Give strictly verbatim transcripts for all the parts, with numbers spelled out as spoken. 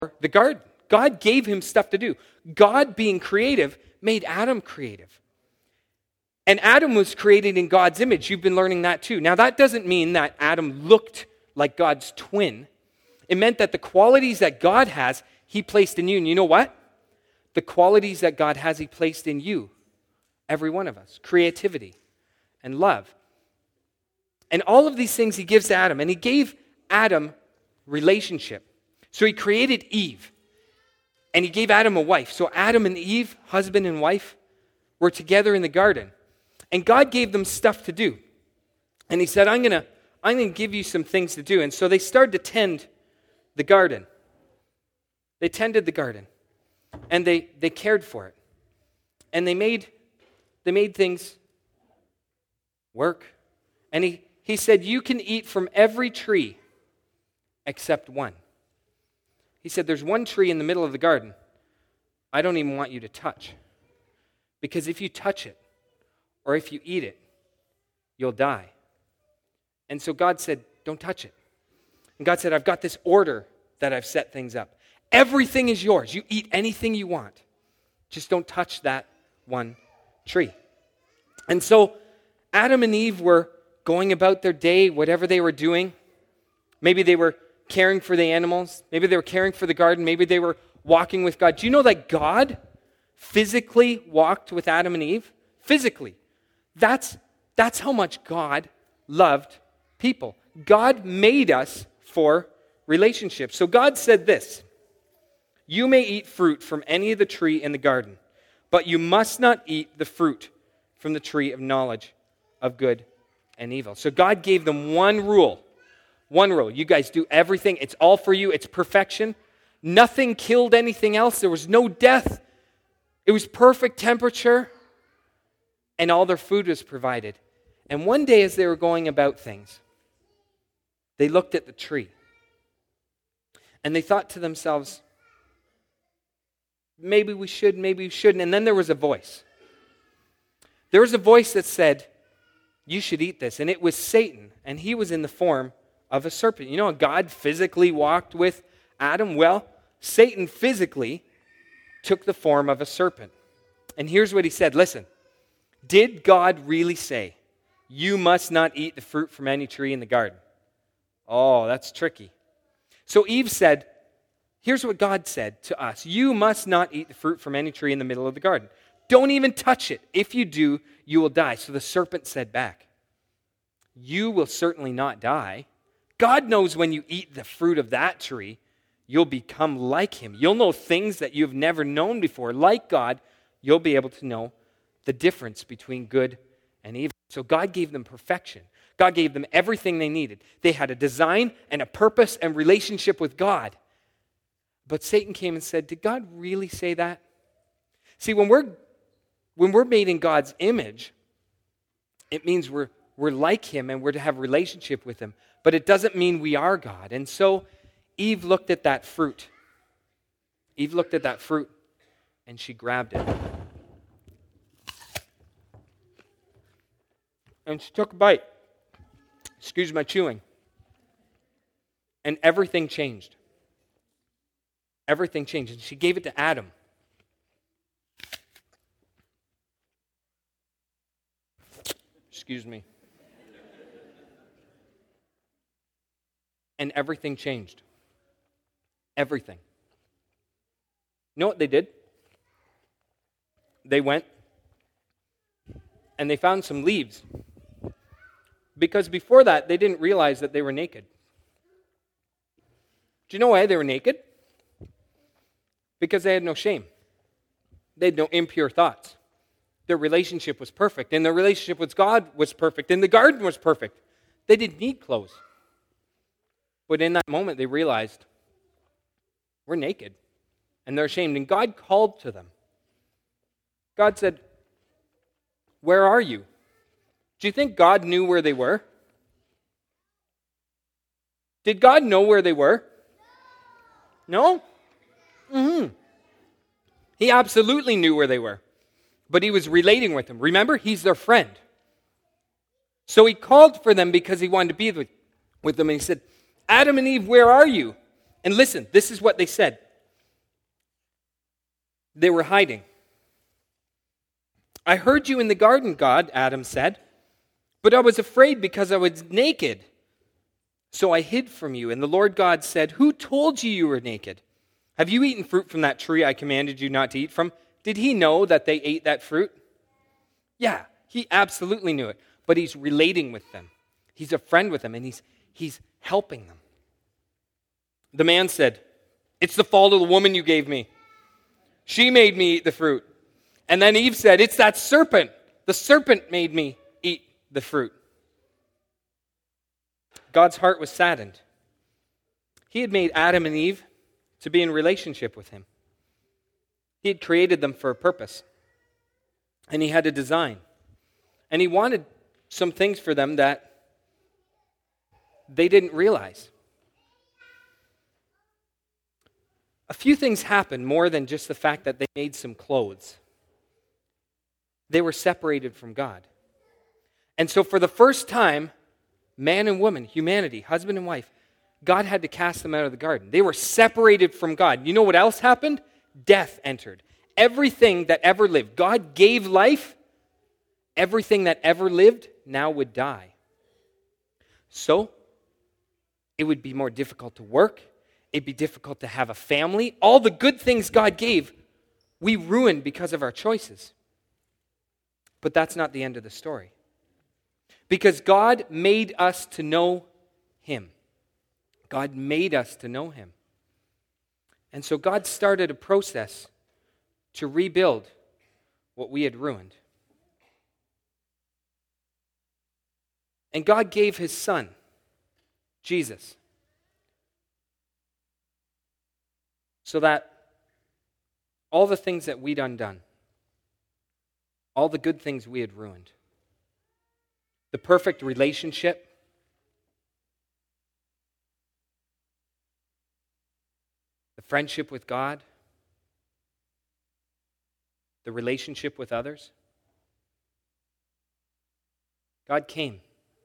the garden. God gave him stuff to do. God, being creative, made Adam creative. And Adam was created in God's image. You've been learning that too. Now, that doesn't mean that Adam looked like God's twin. It meant that the qualities that God has, he placed in you. And you know what? The qualities that God has, he placed in you. Every one of us. Creativity and love. And all of these things he gives to Adam. And he gave Adam relationship. So he created Eve. And he gave Adam a wife. So Adam and Eve, husband and wife, were together in the garden. And God gave them stuff to do. And he said, I'm going to I'm going to give you some things to do. And so they started to tend the garden. They tended the garden. And they, they cared for it. And they made they made things work. And he, he said, you can eat from every tree except one. He said, there's one tree in the middle of the garden I don't even want you to touch. Because if you touch it, or if you eat it, you'll die. And so God said, don't touch it. And God said, I've got this order that I've set things up. Everything is yours. You eat anything you want. Just don't touch that one tree. And so Adam and Eve were going about their day, whatever they were doing. Maybe they were caring for the animals. Maybe they were caring for the garden. Maybe they were walking with God. Do you know that God physically walked with Adam and Eve? Physically. That's, that's how much God loved people. God made us for relationships. So God said this, you may eat fruit from any of the tree in the garden, but you must not eat the fruit from the tree of knowledge of good and evil. So God gave them one rule. One rule. You guys do everything. It's all for you. It's perfection. Nothing killed anything else. There was no death. It was perfect temperature. And all their food was provided. And one day as they were going about things, they looked at the tree. And they thought to themselves, maybe we should, maybe we shouldn't. And then there was a voice. There was a voice that said, you should eat this. And it was Satan. And he was in the form of a serpent. You know, God physically walked with Adam. Well, Satan physically took the form of a serpent. And here's what he said. Listen, did God really say, you must not eat the fruit from any tree in the garden? Oh, that's tricky. So Eve said, here's what God said to us. You must not eat the fruit from any tree in the middle of the garden. Don't even touch it. If you do, you will die. So the serpent said back, you will certainly not die. God knows when you eat the fruit of that tree, you'll become like him. You'll know things that you've never known before. Like God, you'll be able to know the difference between good and evil. So God gave them perfection. God gave them everything they needed. They had a design and a purpose and relationship with God. But Satan came and said, did God really say that? See, when we're when we're made in God's image, it means we're we're like him and we're to have a relationship with him. But it doesn't mean we are God. And so Eve looked at that fruit. Eve looked at that fruit and she grabbed it. And she took a bite. Excuse my chewing. And everything changed. Everything changed. And she gave it to Adam. Excuse me. And everything changed. Everything. You know what they did? They went and they found some leaves. Because before that, they didn't realize that they were naked. Do you know why they were naked? Because they had no shame. They had no impure thoughts. Their relationship was perfect. And their relationship with God was perfect. And the garden was perfect. They didn't need clothes. But in that moment, they realized, we're naked. And they're ashamed. And God called to them. God said, where are you? Do you think God knew where they were? Did God know where they were? No? Mm-hmm. He absolutely knew where they were. But he was relating with them. Remember, he's their friend. So he called for them because he wanted to be with, with them. And he said, Adam and Eve, where are you? And listen, this is what they said. They were hiding. I heard you in the garden, God, Adam said, but I was afraid because I was naked. So I hid from you. And the Lord God said, who told you you were naked? Have you eaten fruit from that tree I commanded you not to eat from? Did he know that they ate that fruit? Yeah, he absolutely knew it. But he's relating with them. He's a friend with them, and he's, he's helping them. The man said, it's the fault of the woman you gave me. She made me eat the fruit. And then Eve said, it's that serpent. The serpent made me eat the fruit. God's heart was saddened. He had made Adam and Eve to be in relationship with him. He had created them for a purpose. And he had a design. And he wanted some things for them that they didn't realize. A few things happened more than just the fact that they made some clothes. They were separated from God. And so for the first time, man and woman, humanity, husband and wife, God had to cast them out of the garden. They were separated from God. You know what else happened? Death entered. Everything that ever lived, God gave life. Everything that ever lived now would die. So, it would be more difficult to work. It'd be difficult to have a family. All the good things God gave, we ruined because of our choices. But that's not the end of the story. Because God made us to know him. God made us to know him. And so God started a process to rebuild what we had ruined. And God gave his son, Jesus, so that all the things that we'd undone, all the good things we had ruined, the perfect relationship, the friendship with God, the relationship with others, God came.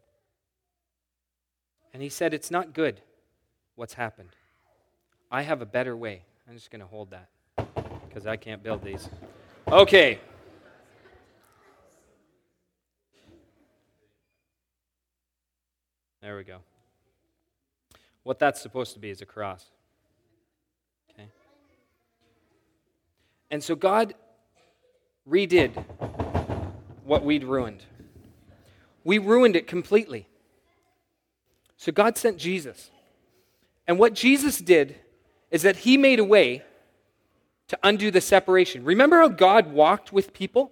And he said, it's not good what's happened. I have a better way. I'm just going to hold that because I can't build these. Okay. There we go. What that's supposed to be is a cross. Okay. And so God redid what we'd ruined. We ruined it completely. So God sent Jesus. And what Jesus did is that he made a way to undo the separation. Remember how God walked with people?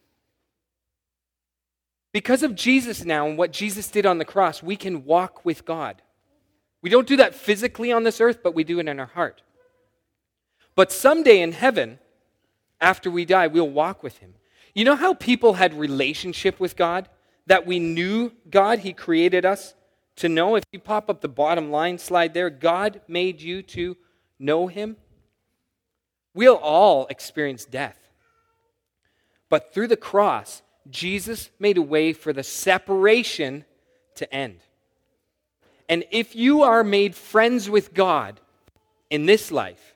Because of Jesus now and what Jesus did on the cross, we can walk with God. We don't do that physically on this earth, but we do it in our heart. But someday in heaven, after we die, we'll walk with him. You know how people had relationship with God? That we knew God, he created us to know. If you pop up the bottom line slide there, God made you to know him. We'll all experience death. But through the cross, Jesus made a way for the separation to end. And if you are made friends with God in this life,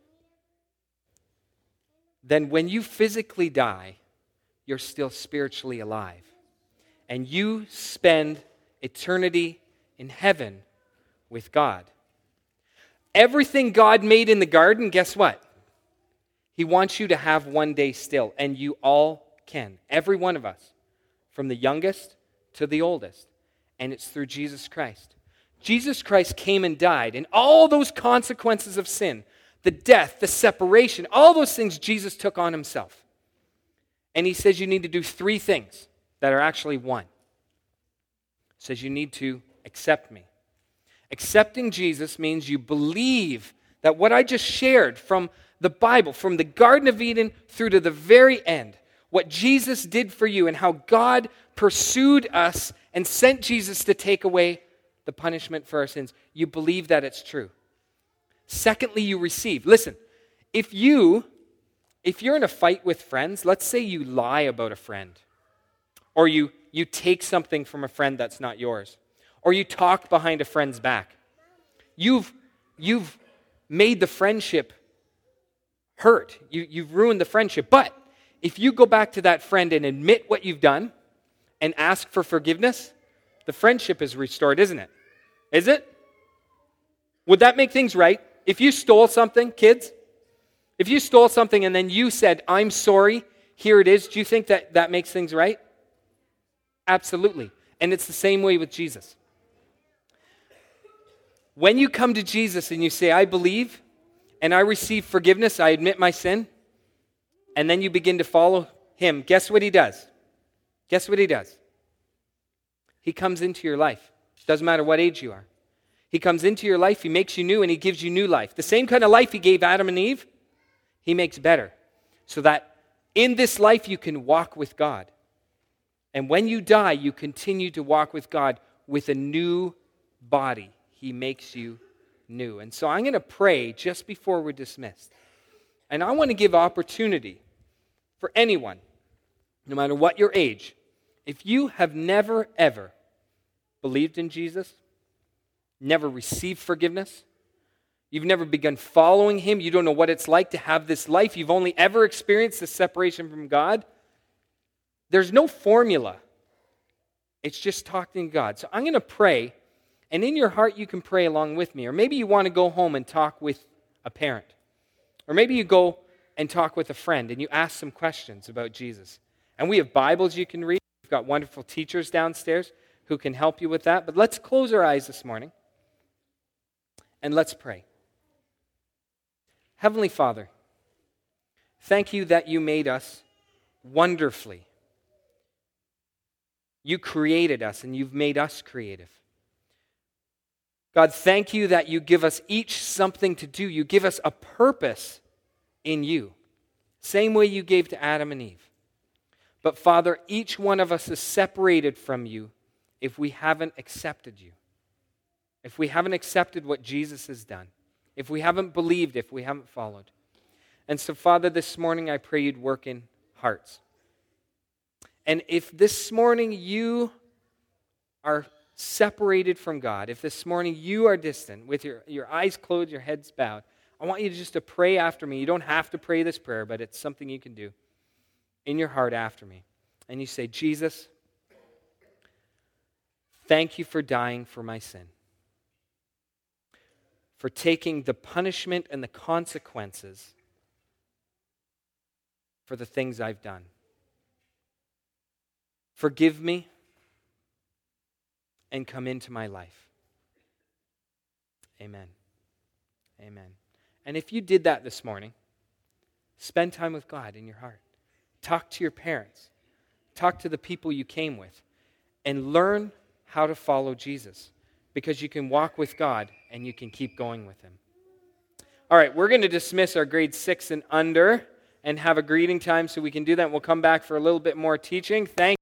then when you physically die, you're still spiritually alive. And you spend eternity in heaven with God. Everything God made in the garden, guess what? He wants you to have one day still, and you all can. Every one of us, from the youngest to the oldest. And it's through Jesus Christ. Jesus Christ came and died, and all those consequences of sin, the death, the separation, all those things Jesus took on himself. And he says you need to do three things that are actually one. He says you need to accept me. Accepting Jesus means you believe that what I just shared from the Bible, from the Garden of Eden through to the very end, what Jesus did for you and how God pursued us and sent Jesus to take away the punishment for our sins. You believe that it's true. Secondly, you receive. Listen, if you, if you're in a fight with friends, let's say you lie about a friend, or you, you take something from a friend that's not yours, or you talk behind a friend's back. You've, you've made the friendship hurt. You, you've ruined the friendship. But if you go back to that friend and admit what you've done and ask for forgiveness, the friendship is restored, isn't it? Is it? Would that make things right? If you stole something, kids, if you stole something and then you said, I'm sorry, here it is, do you think that that makes things right? Absolutely. And it's the same way with Jesus. When you come to Jesus and you say, I believe and I receive forgiveness, I admit my sin, and then you begin to follow him, guess what he does? Guess what he does? He comes into your life. Doesn't matter what age you are. He comes into your life, he makes you new, and he gives you new life. The same kind of life he gave Adam and Eve, he makes better. So that in this life you can walk with God. And when you die, you continue to walk with God with a new body. He makes you new. And so I'm going to pray just before we're dismissed. And I want to give opportunity for anyone, no matter what your age, if you have never, ever believed in Jesus, never received forgiveness, you've never begun following him, you don't know what it's like to have this life, you've only ever experienced the separation from God, there's no formula. It's just talking to God. So I'm going to pray, and in your heart you can pray along with me. Or maybe you want to go home and talk with a parent. Or maybe you go and talk with a friend and you ask some questions about Jesus. And we have Bibles you can read. We've got wonderful teachers downstairs who can help you with that. But let's close our eyes this morning and let's pray. Heavenly Father, thank you that you made us wonderfully. You created us and you've made us creative. God, thank you that you give us each something to do. You give us a purpose in you. Same way you gave to Adam and Eve. But Father, each one of us is separated from you if we haven't accepted you. If we haven't accepted what Jesus has done. If we haven't believed, if we haven't followed. And so, Father, this morning I pray you'd work in hearts. And if this morning you are separated from God, if this morning you are distant, with your, your eyes closed, your heads bowed, I want you to just to pray after me. You don't have to pray this prayer, but it's something you can do in your heart after me. And you say, Jesus, thank you for dying for my sin, for taking the punishment and the consequences for the things I've done. Forgive me and come into my life. Amen. Amen. And if you did that this morning, spend time with God in your heart. Talk to your parents. Talk to the people you came with. And learn how to follow Jesus. Because you can walk with God and you can keep going with him. All right, we're going to dismiss our grade six and under and have a greeting time so we can do that. We'll come back for a little bit more teaching. Thank